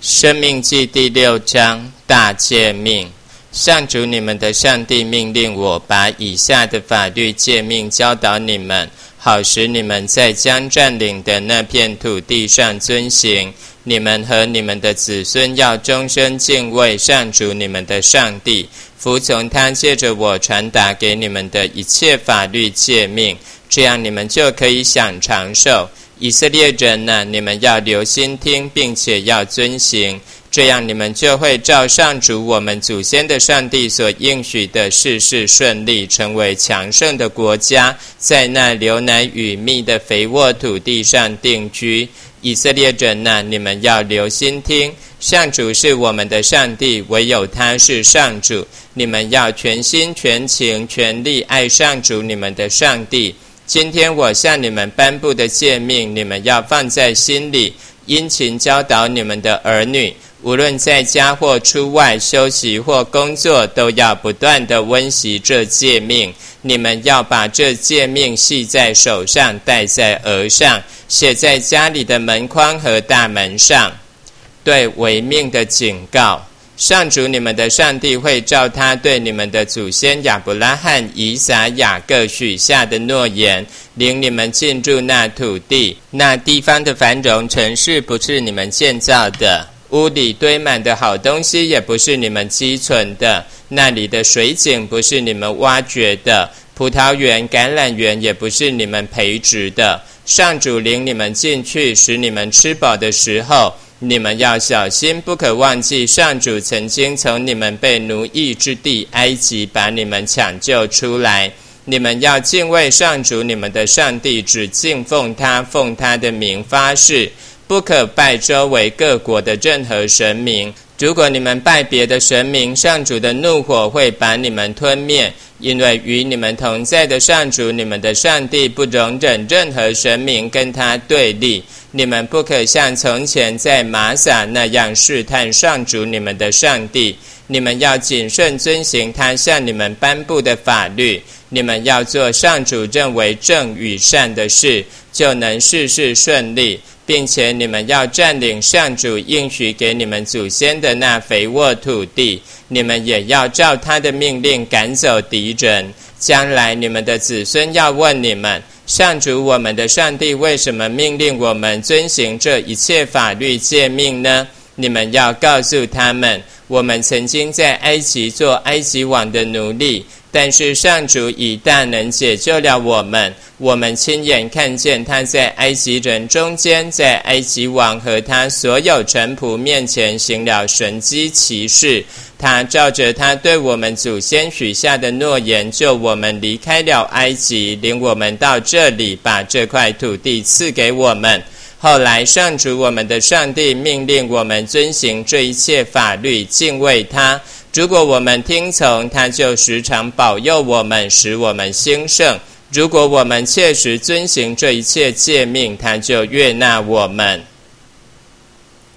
申命记第6章大诫命。上主你们的上帝命令我把以下的法律诫命教导你们，好使你们在将占领的那片土地上遵行。你们和你们的子孙要终身敬畏上主你们的上帝，服从他借着我传达给你们的一切法律诫命，这样你们就可以享长寿。以色列人啊，你们要留心听，并且要遵行，这样你们就会照上主我们祖先的上帝所应许的事事顺利，成为强盛的国家，在那流奶与蜜的肥沃土地上定居。以色列人啊，你们要留心听，上主是我们的上帝，唯有他是上主。你们要全心全情全力爱上主你们的上帝。今天我向你们颁布的诫命，你们要放在心里，殷勤教导你们的儿女，无论在家或出外，休息或工作，都要不断地温习这诫命。你们要把这诫命系在手上，戴在额上，写在家里的门框和大门上。对违命的警告。上主你们的上帝会照他对你们的祖先亚伯拉罕、以撒、雅各许下的诺言，领你们进入那土地。那地方的繁荣城市不是你们建造的，屋里堆满的好东西也不是你们积存的，那里的水井不是你们挖掘的，葡萄园、橄榄园也不是你们培植的。上主领你们进去，使你们吃饱的时候，你们要小心，不可忘记上主曾经从你们被奴役之地埃及把你们抢救出来。你们要敬畏上主你们的上帝，只敬奉他，奉他的名发誓，不可拜周围各国的任何神明。如果你们拜别的神明，上主的怒火会把你们吞灭，因为与你们同在的上主你们的上帝不容忍任何神明跟他对立。你们不可像从前在玛撒那样试探上主你们的上帝。你们要谨慎遵行他向你们颁布的法律。你们要做上主认为正与善的事，就能事事顺利，并且你们要占领上主应许给你们祖先的那肥沃土地。你们也要照他的命令赶走敌人。将来你们的子孙要问你们，上主我们的上帝为什么命令我们遵行这一切法律诫命呢？你们要告诉他们，我们曾经在埃及做埃及王的奴隶，但是上主以大能解救了我们。我们亲眼看见他在埃及人中间，在埃及王和他所有臣仆面前行了神迹奇事。他照着他对我们祖先许下的诺言，救我们离开了埃及，领我们到这里，把这块土地赐给我们。后来上主我们的上帝命令我们遵行这一切法律，敬畏他。如果我们听从，他就时常保佑我们，使我们兴盛。如果我们切实遵行这一切诫命，他就悦纳我们。